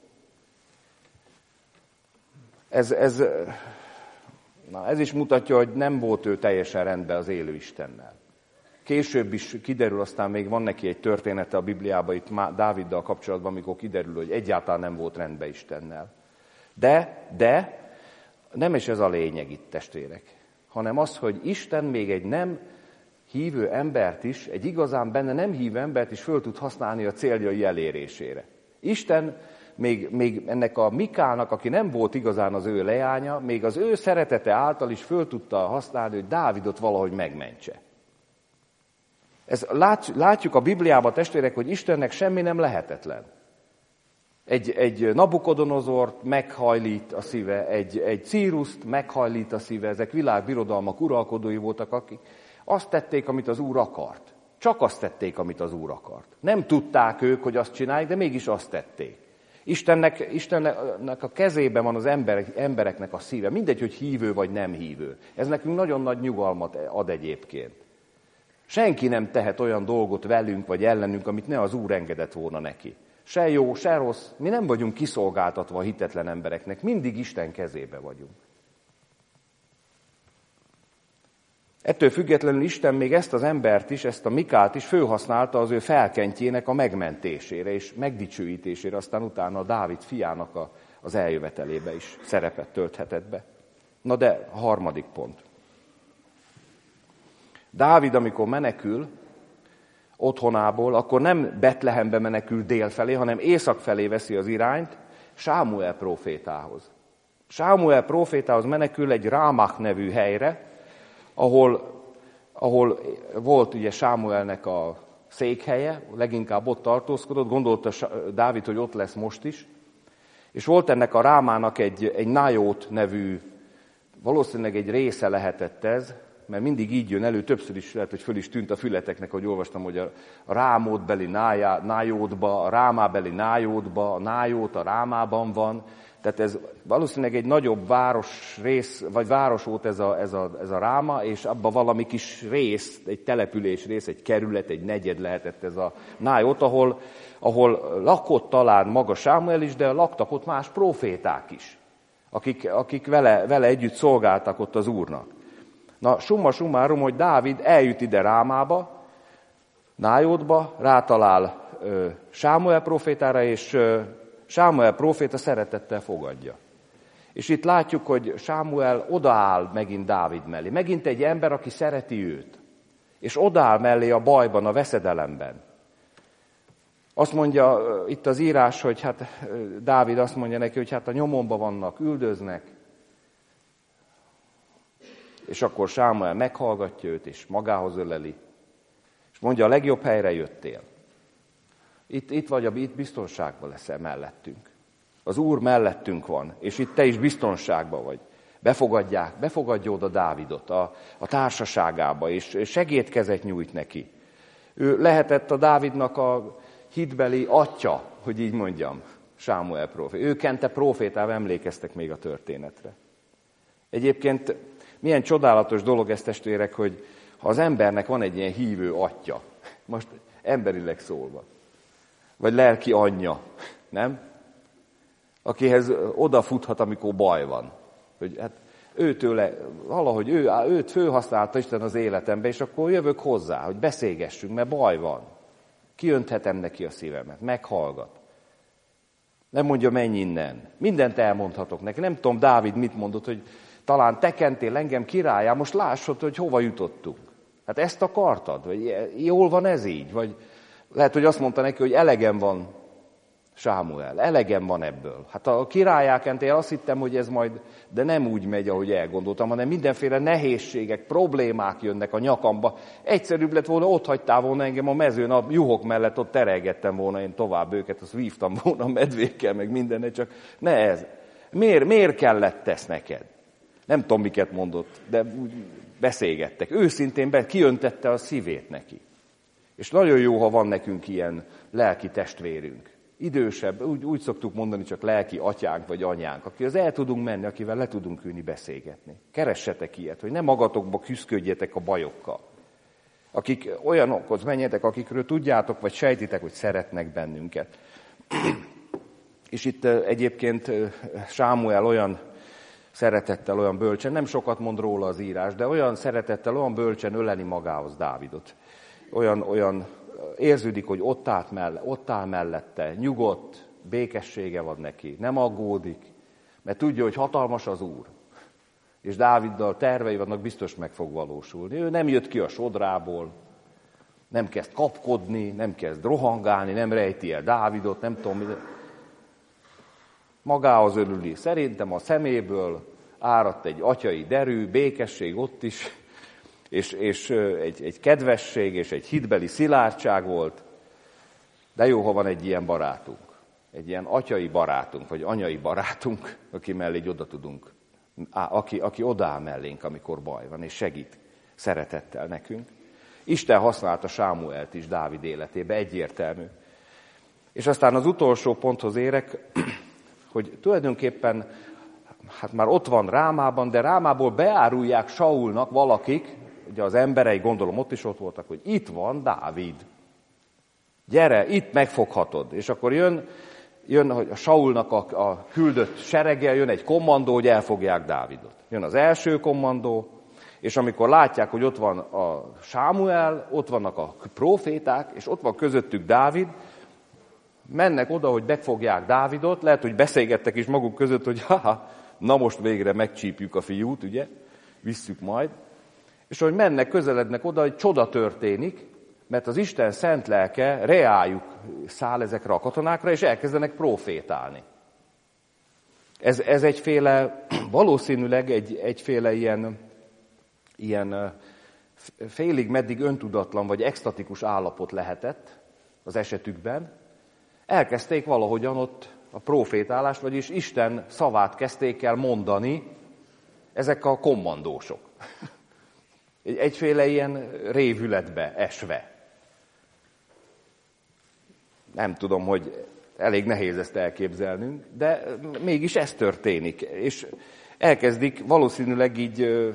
Ez, ez, na, ez is mutatja, hogy nem volt ő teljesen rendben az élő Istennel. Később is kiderül, aztán még van neki egy története a Bibliában, itt Dáviddal kapcsolatban, amikor kiderül, hogy egyáltalán nem volt rendben Istennel. De, de nem is ez a lényeg itt, testvérek, hanem az, hogy Isten még egy nem hívő embert is, egy igazán benne nem hívő embert is föl tud használni a céljai elérésére. Isten még, még ennek a Mikának, aki nem volt igazán az ő leánya, még az ő szeretete által is föl tudta használni, hogy Dávidot valahogy megmentse. Ez, látjuk a Bibliában, testvérek, hogy Istennek semmi nem lehetetlen. Egy, egy Nabukodonozort meghajlít a szíve, egy, egy Círuszt meghajlít a szíve, ezek világbirodalmak uralkodói voltak, akik azt tették, amit az Úr akart. Csak azt tették, amit az Úr akart. Nem tudták ők, hogy azt csinálják, de mégis azt tették. Istennek, Istennek a kezében van az emberek, embereknek a szíve. Mindegy, hogy hívő vagy nem hívő. Ez nekünk nagyon nagy nyugalmat ad egyébként. Senki nem tehet olyan dolgot velünk vagy ellenünk, amit ne az Úr engedett volna neki. Se jó, se rossz. Mi nem vagyunk kiszolgáltatva a hitetlen embereknek. Mindig Isten kezébe vagyunk. Ettől függetlenül Isten még ezt az embert is, ezt a Mikált is fölhasználta az ő felkentjének a megmentésére és megdicsőítésére, aztán utána a Dávid fiának a, az eljövetelébe is szerepet tölthetett be. Na de a harmadik pont. Dávid, amikor menekül otthonából, akkor nem Betlehembe menekül dél felé, hanem észak felé veszi az irányt Sámuel prófétához. Sámuel prófétához menekül egy Rámach nevű helyre, ahol, ahol volt ugye Sámuelnek a székhelye, leginkább ott tartózkodott, gondolta Dávid, hogy ott lesz most is, és volt ennek a Rámának egy, egy Nájót nevű, valószínűleg egy része lehetett ez, mert mindig így jön elő, többször is lehet, hogy föl is tűnt a fületeknek, hogy olvastam, hogy a Rámótbeli Nájótba, a Rámábeli Nájótba, a Nájót a Rámában van. Tehát ez valószínűleg egy nagyobb város rész, vagy város volt ez a, ez a, ez a Ráma, és abban valami kis rész, egy település rész, egy kerület, egy negyed lehetett ez a Nájót, ahol, ahol lakott talán maga Sámuel is, de laktak ott más próféták is, akik, akik vele, vele együtt szolgáltak ott az Úrnak. Na, summa summarum, hogy Dávid eljut ide Rámába, Nájótba, rátalál ö, Sámuel prófétára, és ö, Sámuel próféta szeretettel fogadja. És itt látjuk, hogy Sámuel odaáll megint Dávid mellé. Megint egy ember, aki szereti őt. És odaáll mellé a bajban, a veszedelemben. Azt mondja itt az írás, hogy hát Dávid azt mondja neki, hogy hát a nyomomba vannak, üldöznek. És akkor Sámuel meghallgatja őt, és magához öleli. És mondja, a legjobb helyre jöttél. Itt, itt vagy, itt biztonságban leszel mellettünk. Az Úr mellettünk van, és itt te is biztonságban vagy. Befogadják, befogadja oda Dávidot a, a társaságába, és segédkezet nyújt neki. Ő lehetett a Dávidnak a hitbeli atya, hogy így mondjam, Sámuel prófét. Ő kente prófétával, emlékeztek még a történetre. Egyébként milyen csodálatos dolog ez, testvérek, hogy ha az embernek van egy ilyen hívő atya, most emberileg szólva, vagy lelki anyja, nem? Akihez odafuthat, amikor baj van. Hogy hát Őtőle, valahogy ő, őt főhasználta Isten az életembe, és akkor jövök hozzá, hogy beszélgessünk, mert baj van. Kiönthetem neki a szívemet, meghallgat. Nem mondja, menj innen. Mindent elmondhatok neki. Nem tudom, Dávid mit mondott, hogy talán te kentél engem királlyá, most lássad, hogy hova jutottunk. Hát ezt akartad? Vagy jól van ez így? Vagy lehet, hogy azt mondta neki, hogy elegem van, Sámuel, elegem van ebből. Hát a királlyá kentél, azt hittem, hogy ez majd, de nem úgy megy, ahogy elgondoltam, hanem mindenféle nehézségek, problémák jönnek a nyakamba. Egyszerűbb lett volna, ott hagytál volna engem a mezőn, a juhok mellett ott terelgettem volna én tovább őket, azt vívtam volna a medvékkel, meg mindenre, csak ne ez. Miért, miért kellett ez neked? Nem tudom, miket mondott, de beszélgettek. Őszintén be, kiöntette a szívét neki. És nagyon jó, ha van nekünk ilyen lelki testvérünk. Idősebb, úgy, úgy szoktuk mondani, csak lelki atyánk vagy anyánk, akihez el tudunk menni, akivel le tudunk ülni, beszélgetni. Keressetek ilyet, hogy ne magatokba küszködjetek a bajokkal. Akik olyanokhoz menjetek, akikről tudjátok, vagy sejtitek, hogy szeretnek bennünket. És itt egyébként Sámuel olyan szeretettel, olyan bölcsen, nem sokat mond róla az írás, de olyan szeretettel, olyan bölcsen öleli magához Dávidot. Olyan, olyan érződik, hogy ott, állt mell- ott áll mellette, nyugodt, békessége van neki, nem aggódik, mert tudja, hogy hatalmas az Úr. És Dáviddal tervei vannak, biztos meg fog valósulni. Ő nem jött ki a sodrából, nem kezd kapkodni, nem kezd rohangálni, nem rejti el Dávidot, nem tudom, mi. Magához örüli. Szerintem a szeméből áradt egy atyai derű, békesség ott is, és, és egy, egy kedvesség, és egy hitbeli szilárdság volt. De jó, ha van egy ilyen barátunk, egy ilyen atyai barátunk, vagy anyai barátunk, aki mellé oda tudunk, aki, aki odaáll mellénk, amikor baj van, és segít szeretettel nekünk. Isten használta Sámuelt is Dávid életébe, egyértelmű. És aztán az utolsó ponthoz érek, hogy tulajdonképpen, hát már ott van Rámában, de Rámából beárulják Saulnak valakik, ugye az emberei, gondolom ott is ott voltak, hogy itt van Dávid. Gyere, itt megfoghatod. És akkor jön, jön hogy a Saulnak a, a küldött serege, jön egy kommandó, hogy elfogják Dávidot. Jön az első kommandó, és amikor látják, hogy ott van a Sámuel, ott vannak a próféták, és ott van közöttük Dávid, mennek oda, hogy megfogják Dávidot, lehet, hogy beszélgettek is maguk között, hogy haha, na most végre megcsípjük a fiút, ugye, visszük majd. És hogy mennek, közelednek oda, hogy csoda történik, mert az Isten szent lelke reájuk száll ezekre a katonákra, és elkezdenek profétálni. Ez, ez egyféle, valószínűleg egy, egyféle ilyen, ilyen félig meddig öntudatlan vagy extatikus állapot lehetett az esetükben. Elkezdték valahogyan ott a profétálást, vagyis Isten szavát kezdték el mondani ezek a kommandósok. Egyféle ilyen révületbe esve. Nem tudom, hogy elég nehéz ezt elképzelnünk, de mégis ez történik. És elkezdik valószínűleg így,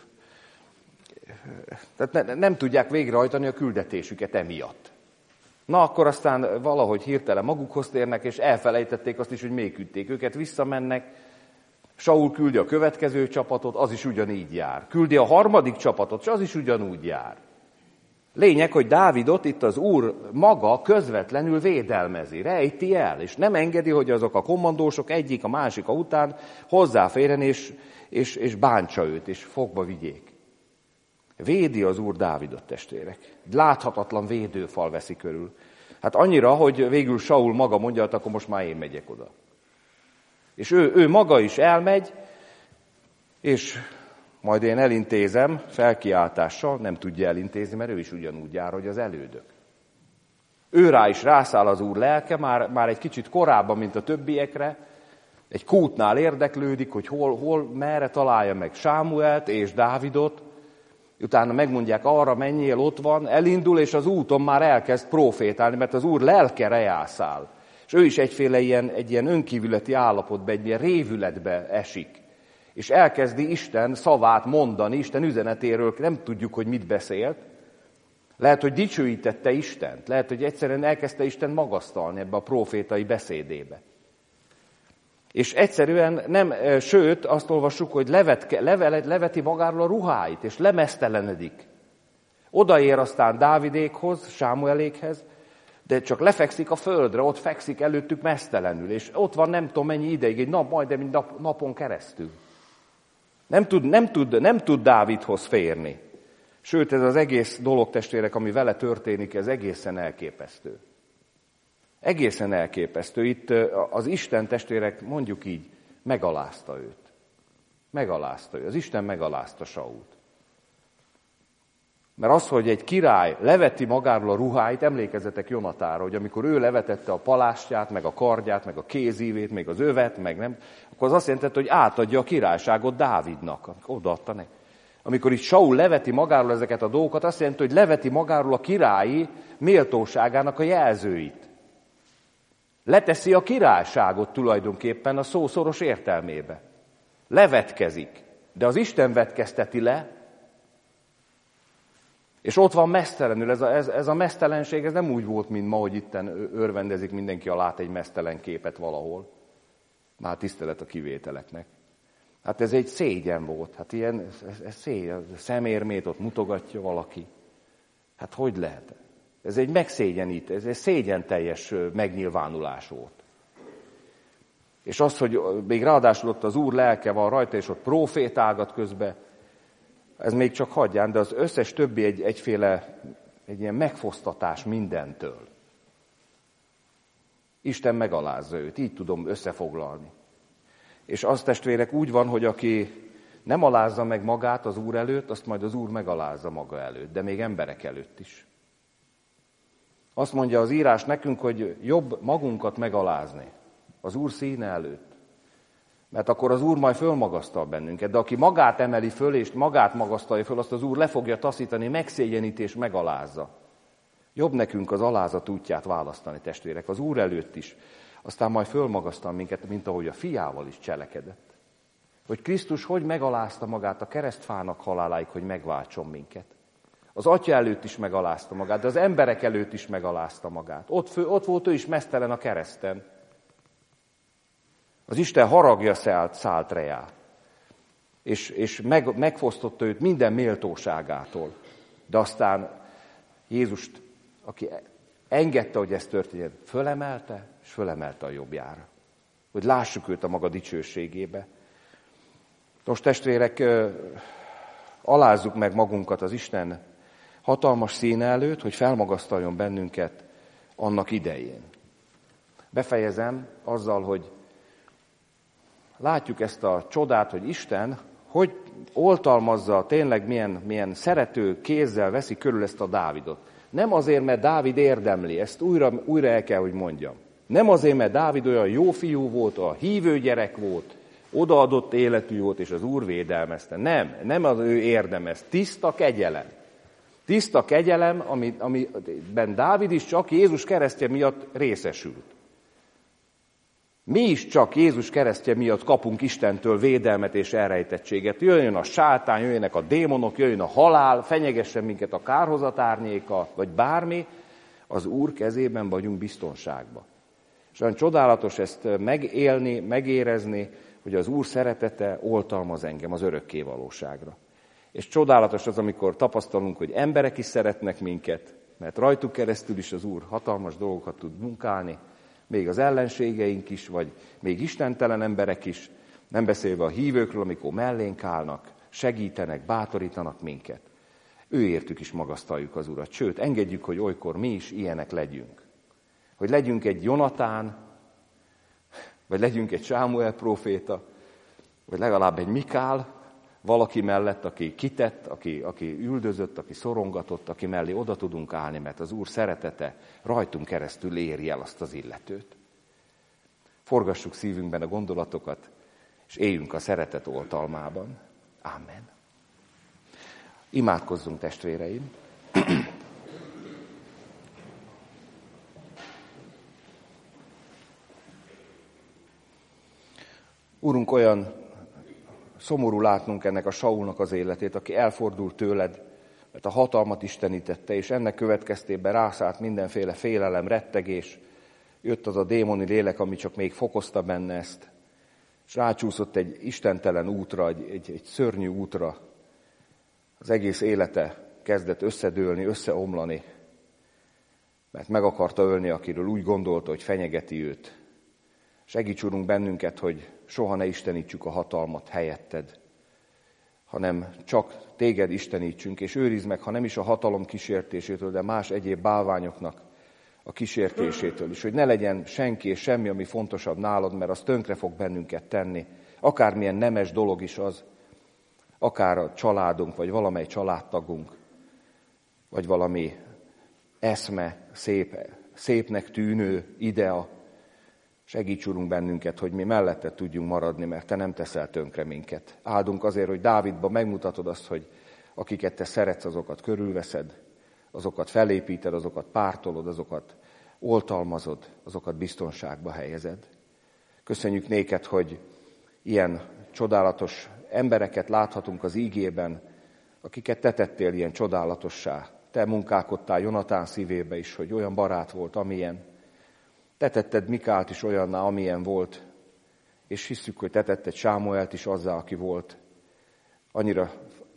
tehát nem tudják végrehajtani a küldetésüket emiatt. Na, akkor aztán valahogy hirtelen magukhoz térnek, és elfelejtették azt is, hogy még küldték őket, visszamennek. Saul küldi a következő csapatot, az is ugyanígy jár. Küldi a harmadik csapatot, és az is ugyanúgy jár. Lényeg, hogy Dávidot itt az Úr maga közvetlenül védelmezi, rejti el, és nem engedi, hogy azok a kommandósok egyik a másik után hozzáférjen, és, és, és bántsa őt, és fogba vigyék. Védi az Úr Dávidot, testvérek. Láthatatlan védőfal veszi körül. Hát annyira, hogy végül Saul maga mondja, hát akkor most már én megyek oda. És ő, ő maga is elmegy, és majd én elintézem felkiáltással, nem tudja elintézni, mert ő is ugyanúgy jár, hogy az elődök. Ő rá is rászáll az Úr lelke, már, már egy kicsit korábban, mint a többiekre, egy kútnál érdeklődik, hogy hol, hol, merre találja meg Sámuelt és Dávidot, utána megmondják, arra menjél, ott van, elindul, és az úton már elkezd profétálni, mert az Úr lelke reászál. És ő is egyféle ilyen, egy ilyen önkívületi állapotba, egy ilyen révületbe esik. És elkezdi Isten szavát mondani, Isten üzenetéről, nem tudjuk, hogy mit beszélt. Lehet, hogy dicsőítette Istent, lehet, hogy egyszerűen elkezdte Isten magasztalni ebbe a profétai beszédébe. És egyszerűen nem, sőt, azt olvassuk, hogy levet, levelet, leveti magáról a ruháit, és lemeztelenedik. Odaér aztán Dávidékhoz, Sámuelékhez, de csak lefekszik a földre, ott fekszik előttük meztelenül, és ott van nem tudom mennyi ideig, egy nap, majdnem egy nap, napon keresztül. Nem tud, nem, tud, nem tud Dávidhoz férni. Sőt, ez az egész dolog, testvérek, ami vele történik, ez egészen elképesztő. Egészen elképesztő. Itt az Isten, testvérek, mondjuk így, megalázta őt. Megalázta őt. Az Isten megalázta Sault. Mert az, hogy egy király leveti magáról a ruháit, emlékezzetek Jonatára, hogy amikor ő levetette a palástját, meg a kardját, meg a kézívét, meg az övet, meg nem, akkor az azt jelentette, hogy átadja a királyságot Dávidnak. Odaadta neki. Amikor itt Saul leveti magáról ezeket a dolgokat, azt jelenti, hogy leveti magáról a királyi méltóságának a jelzőit. Leteszi a királyságot tulajdonképpen a szó szoros értelmébe. Levetkezik. De az Isten vetkezteti le, és ott van meztelenül. Ez a, ez, ez a meztelenség, ez nem úgy volt, mint ma, hogy itten örvendezik mindenki, ha lát egy meztelen képet valahol. Már tisztelet a kivételeknek. Hát ez egy szégyen volt. Hát ilyen, ez, ez szégyen, szemérmét ott mutogatja valaki. Hát hogy lehet? Ez egy megszégyenít, ez egy szégyen teljes megnyilvánulás volt. És az, hogy még ráadásul ott az Úr lelke van rajta, és ott prófétálgat közbe, ez még csak hagyján, de az összes többi egy, egyféle, egy ilyen megfosztatás mindentől. Isten megalázza őt, így tudom összefoglalni. És az, testvérek, úgy van, hogy aki nem alázza meg magát az Úr előtt, azt majd az Úr megalázza maga előtt, de még emberek előtt is. Azt mondja az írás nekünk, hogy jobb magunkat megalázni az Úr színe előtt. Mert akkor az Úr majd fölmagasztal bennünket. De aki magát emeli föl, és magát magasztalja föl, azt az Úr le fogja taszítani, megszégyenít és megalázza. Jobb nekünk az alázat útját választani, testvérek, az Úr előtt is. Aztán majd fölmagasztal minket, mint ahogy a fiával is cselekedett. Hogy Krisztus hogy megalázta magát a keresztfának haláláig, hogy megváltson minket. Az Atya előtt is megalázta magát, de az emberek előtt is megalázta magát. Ott, fő, ott volt ő is meztelen a kereszten. Az Isten haragja szállt, szállt rejá, és, és meg, megfosztotta őt minden méltóságától. De aztán Jézust, aki engedte, hogy ez történjen, fölemelte, és fölemelte a jobbjára. Hogy lássuk őt a maga dicsőségébe. Most testvérek, alázzuk meg magunkat az Isten hatalmas színe előtt, hogy felmagasztaljon bennünket annak idején. Befejezem azzal, hogy látjuk ezt a csodát, hogy Isten hogy oltalmazza, tényleg milyen, milyen szerető kézzel veszi körül ezt a Dávidot. Nem azért, mert Dávid érdemli, ezt újra, újra el kell, hogy mondjam. Nem azért, mert Dávid olyan jó fiú volt, a hívő gyerek volt, odaadott életű volt, és az Úr védelmezte. Nem, nem az ő érdem, ez tiszta kegyelem. Tiszta kegyelem, ami, amiben Dávid is csak Jézus keresztje miatt részesült. Mi is csak Jézus keresztje miatt kapunk Istentől védelmet és elrejtettséget. Jöjjön a sátán, jöjjenek a démonok, jöjjön a halál, fenyegessen minket a kárhozat árnyéka, vagy bármi, az Úr kezében vagyunk biztonságban. És olyan csodálatos ezt megélni, megérezni, hogy az Úr szeretete oltalmaz engem az örökké valóságra. És csodálatos az, amikor tapasztalunk, hogy emberek is szeretnek minket, mert rajtuk keresztül is az Úr hatalmas dolgokat tud munkálni, még az ellenségeink is, vagy még istentelen emberek is, nem beszélve a hívőkről, amikor mellénk állnak, segítenek, bátorítanak minket. Őértük is magasztaljuk az Urat, sőt, engedjük, hogy olykor mi is ilyenek legyünk. Hogy legyünk egy Jonatán, vagy legyünk egy Sámuel próféta, vagy legalább egy Mikál, valaki mellett, aki kitett, aki, aki üldözött, aki szorongatott, aki mellé oda tudunk állni, mert az Úr szeretete rajtunk keresztül éri el azt az illetőt. Forgassuk szívünkben a gondolatokat, és éljünk a szeretet oltalmában. Amen. Imádkozzunk, testvéreim! Urunk, olyan szomorú látnunk ennek a Saulnak az életét, aki elfordult tőled, mert a hatalmat istenítette, és ennek következtében rászállt mindenféle félelem, rettegés. Jött az a démoni lélek, ami csak még fokozta benne ezt. és rácsúszott egy istentelen útra, egy, egy, egy szörnyű útra. Az egész élete kezdett összedőlni, összeomlani, mert meg akarta ölni, akiről úgy gondolta, hogy fenyegeti őt. Segíts, Urunk, bennünket, hogy soha ne istenítsük a hatalmat helyetted, hanem csak téged istenítsünk, és őrizd meg, ha nem is a hatalom kísértésétől, de más egyéb bálványoknak a kísértésétől is, hogy ne legyen senki és semmi, ami fontosabb nálad, mert az tönkre fog bennünket tenni. Akármilyen nemes dolog is az, akár a családunk, vagy valamely családtagunk, vagy valami eszme, szép, szépnek tűnő idea. Segíts, Urunk, bennünket, hogy mi mellette tudjunk maradni, mert te nem teszel tönkre minket. Áldunk azért, hogy Dávidban megmutatod azt, hogy akiket te szeretsz, azokat körülveszed, azokat felépíted, azokat pártolod, azokat oltalmazod, azokat biztonságba helyezed. Köszönjük néked, hogy ilyen csodálatos embereket láthatunk az ígében, akiket te tettél ilyen csodálatossá. Te munkálkodtál Jonatán szívébe is, hogy olyan barát volt, amilyen. Te tetted Mikált is olyanná, amilyen volt, és hiszük, hogy te tetted Sámuelt is azzá, aki volt. Annyira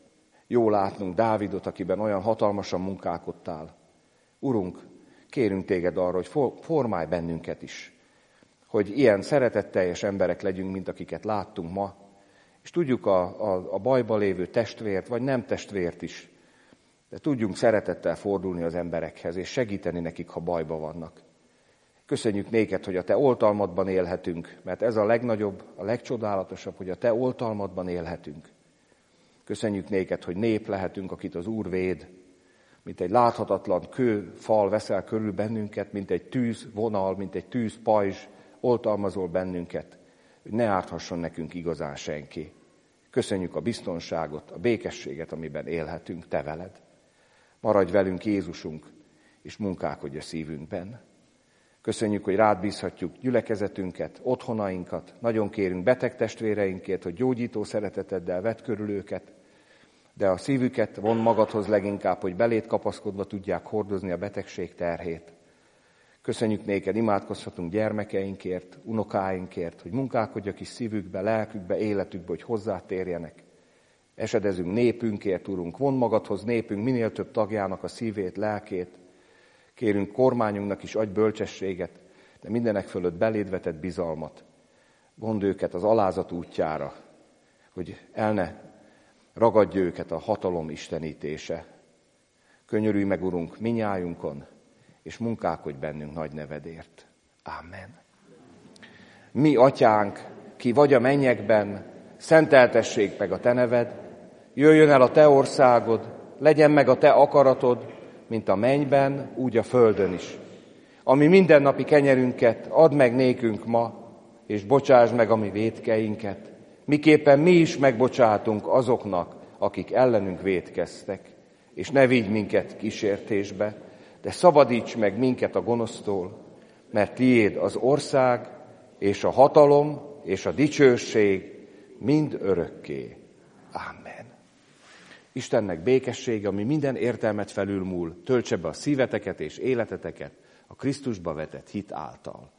jó látnunk Dávidot, akiben olyan hatalmasan munkálkodtál. Urunk, kérünk téged arra, hogy formálj bennünket is, hogy ilyen szeretetteljes emberek legyünk, mint akiket láttunk ma, és tudjuk a, a, a bajba lévő testvért, vagy nem testvért is, de tudjunk szeretettel fordulni az emberekhez, és segíteni nekik, ha bajba vannak. Köszönjük néked, hogy a te oltalmadban élhetünk, mert ez a legnagyobb, a legcsodálatosabb, hogy a te oltalmadban élhetünk. Köszönjük néked, hogy nép lehetünk, akit az Úr véd, mint egy láthatatlan kőfal veszel körül bennünket, mint egy tűzvonal, mint egy tűzpajzs, oltalmazol bennünket, hogy ne árthasson nekünk igazán senki. Köszönjük a biztonságot, a békességet, amiben élhetünk, te veled. Maradj velünk, Jézusunk, és munkálkodj a szívünkben. Köszönjük, hogy rád bízhatjuk gyülekezetünket, otthonainkat. Nagyon kérünk beteg testvéreinkért, hogy gyógyító szereteteddel vedd körül őket, de a szívüket von magadhoz leginkább, hogy belét kapaszkodva tudják hordozni a betegség terhét. Köszönjük néked, imádkozhatunk gyermekeinkért, unokáinkért, hogy munkálkodj a kis szívükbe, lelkükbe, életükbe, hogy hozzátérjenek. Esedezünk népünkért, Urunk, von magadhoz népünk minél több tagjának a szívét, lelkét. Kérünk kormányunknak is adj bölcsességet, de mindenek fölött beléd vetett bizalmat. Vond őket az alázat útjára, hogy el ne ragadja őket a hatalom istenítése. Könyörülj meg, Urunk, minnyájunkon, és munkálkodj bennünk nagy nevedért. Ámen. Mi, Atyánk, ki vagy a mennyekben, szenteltessék meg a te neved, jöjjön el a te országod, legyen meg a te akaratod, mint a mennyben, úgy a földön is. Ami mindennapi kenyerünket add meg nékünk ma, és bocsásd meg a mi vétkeinket, miképpen mi is megbocsátunk azoknak, akik ellenünk vétkeztek. És ne vigy minket kísértésbe, de szabadíts meg minket a gonosztól, mert tiéd az ország, és a hatalom, és a dicsőség mind örökké. Amen. Istennek békessége, ami minden értelmet felülmúl, töltse be a szíveteket és életeteket a Krisztusba vetett hit által.